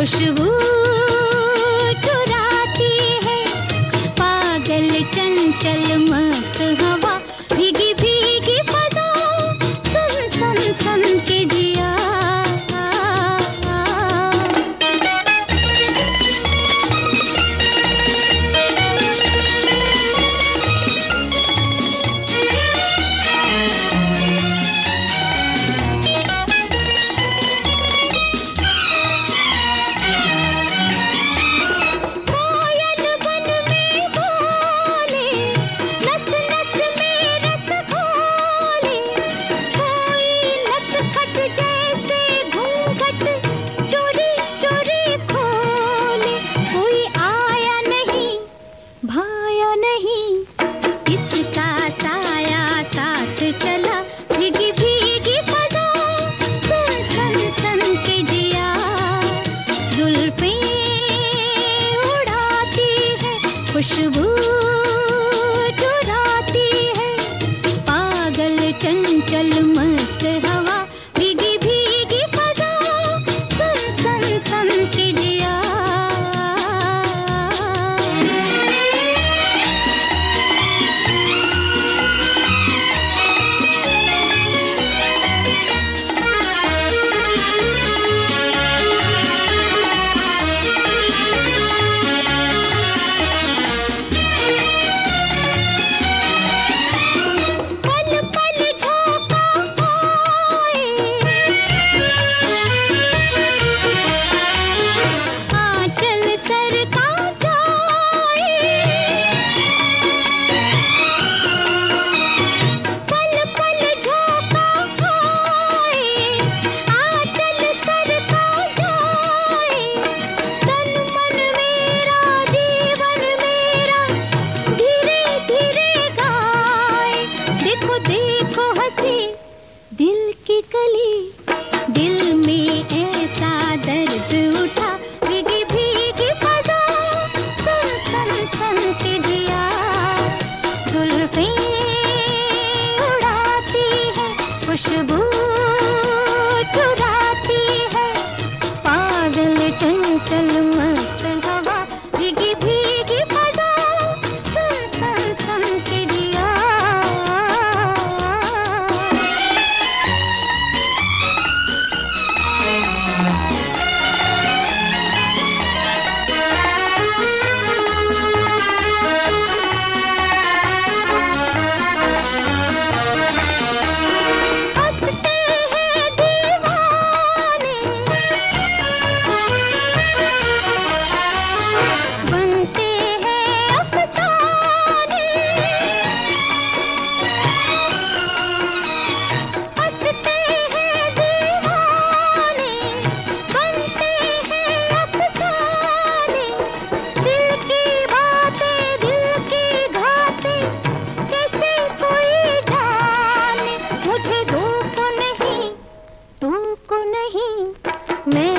खुशबू चुराती है, पागल चंचल मस्त हवा, भीगी भीगी फजा, सन सन सन के जिया। भाया नहीं, इसका साया साथ चला, भीगी भीगी फजा, सन सन सन के जिया। जुल्फें उड़ाती है, खुशबू चुराती है, पागल चंचल मस्त हवा, भीगी भीगी फजा, सन सन सन के जिया। दिल की कली, दिल में ऐसा दर्द उठा, भीगी भीगी फजा, सन सन सन के जिया। जुल्फें उड़ाती है, खुशबू चुराती है, पागल चंचल मस्त हवा, भीगी भीगी फजा, सन सन सन के जिया। मैं